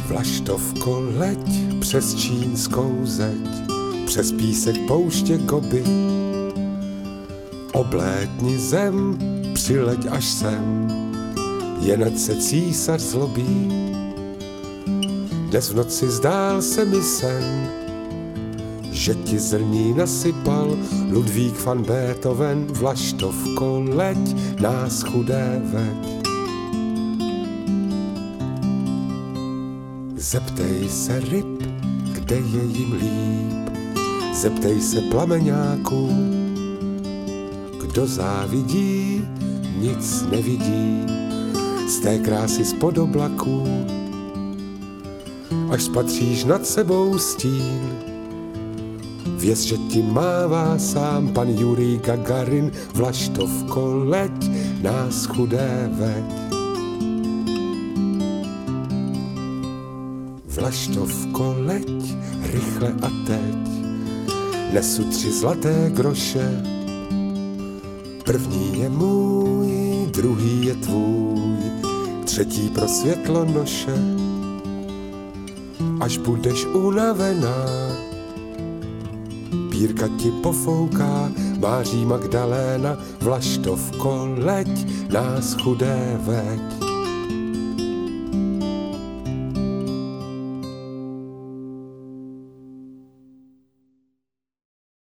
Vlaštovko, leď přes čínskou zeď, přes písek pouště Gobi. Oblétni zem, přileď až sem, jen ať se císař zlobí. Dnes v noci zdál se mi sen, že ti zrní nasypal Ludvík van Beethoven. Vlaštovko, leď nás chudé veď. Zeptej se ryb, kde je jim líp, zeptej se plameňáků. Kdo závidí, nic nevidí z té krásy spod oblaků. Až spatříš nad sebou stín, věz, že ti mává sám pan Jurij Gagarin. Vlaštovko, leď nás chudé veď. Vlaštovko, leď rychle a teď, nesu 3 zlaté groše. První je můj, druhý je tvůj, třetí pro světlonoše. Až budeš unavená, pírka ti pofouká, Máří Magdaléna. Vlaštovko, leď nás chudé veď.